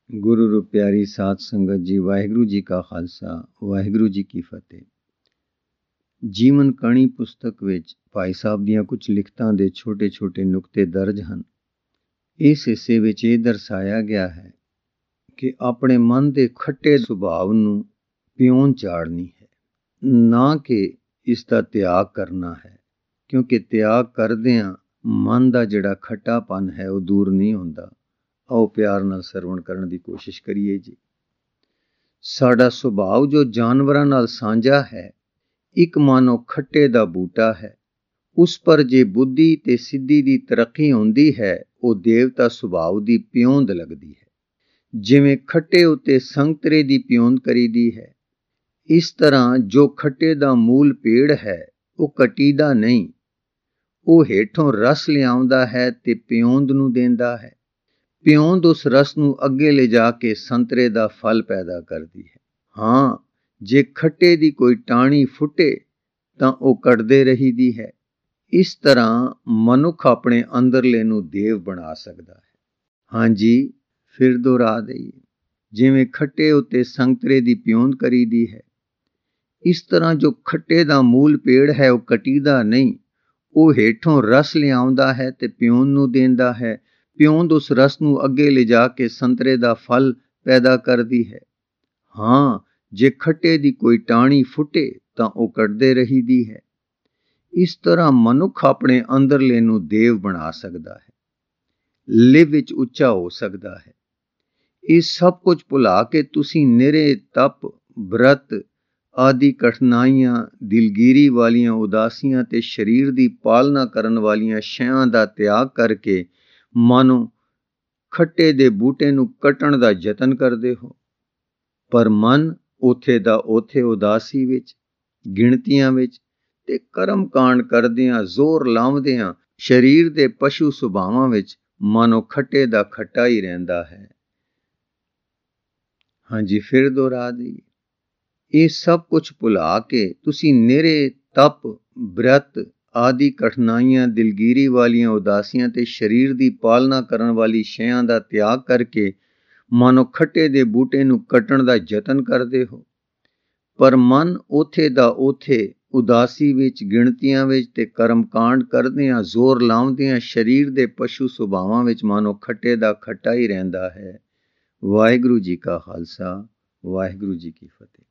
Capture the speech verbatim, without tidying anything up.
गुरु रू प्यारी साध संगत जी, वाहिगुरु जी का खालसा वाहिगुरु जी की फतेह। जीवन कहानी पुस्तक विच भाई साहब दियां कुछ लिखतां दे छोटे छोटे नुक्ते दर्ज हैं। इस हिस्से विच यह दर्शाया गया है कि अपने मन के खट्टे सुभाव नूं पियोन चाड़नी है, ना कि इसका त्याग करना है, क्योंकि त्याग करदियां मन का जिहड़ा खट्टापन है वह दूर नहीं होंदा। आओ प्यार नाल सरवण करन दी कोशिश करिए जी। साडा सुभाव जो जानवरां नाल सांझा है, एक मानो खट्टे दा बूटा है। उस पर जे बुद्धि ते सिद्धि दी तरक्की होंदी है, वो देवता सुभाव दी पियोंद लगदी है। जिवें खट्टे उत्ते संगतरे दी पियोंद करीदी है, इस तरह जो खट्टे दा मूल पेड़ है वो कटीदा नहीं, वो हेठों रस लियाउंदा है ते पियोंद नूं देंदा है। पियोंद उस रस नूं अगे ले जाके संतरे दा फल पैदा करदी है। हाँ, जे खट्टे दी कोई टाणी फुटे तां वो कटदे रहीदी है। इस तरह मनुख अपने अंदरले नूं देव बना सकदा है। हाँ जी, फिर दोहरा दईए, जिवें खट्टे उत्ते संतरे दी पियोंद करीदी है, इस तरह जो खट्टे दा मूल पेड़ है वो कटीदा नहीं, वो हेठों रस लियाउंदा है ते पियोंद नूं देंदा है। पियोंद उस रस नूं अगे ले जाके संतरे दा फल पैदा करदी है। हाँ, जे खट्टे दी कोई टाणी फुटे तां वो कटदे रहीदी है। इस तरह मनुख अपने अंदरले नूं देव बना सकदा है, लिव विच उच्चा हो सकदा है। ये सब कुछ भुला के तुसीं निरे तप, व्रत आदि कठिनाइयां, दिलगीरी वालियां उदासियां ते शरीर दी पालना करन वालियां शैआं दा त्याग करके मानो खट्टे दे बूटे नूं कटण दा यतन करदे हो। पर मन उथे दा उथे उदासी विच, गिणतियां विच ते करम कांड करदियां, जोर लावदियां शरीर दे पशु सुभावां विच मानो खट्टे दा खट्टा ही रहिंदा है। हाँ जी, फिर दोहरा दईए, ये सब कुछ भुला के तुसीं निरे तप, व्रत आदि कठिनाइयां, दिलगीरी वालियां उदासियां ते शरीर दी पालना करन वाली शैआं दा त्याग करके मानो खट्टे दे बूटे नूं कटण दा यतन करदे हो। पर मन उथे दा उथे उदासी विच, गिणतियां विच ते करम कांड करदियां, जोर लावदियां शरीर दे पशु सुभावां विच मानो खट्टे दा खट्टा ही रहिंदा है। वाहिगुरु जी का खालसा वाहिगुरु जी की फतेह।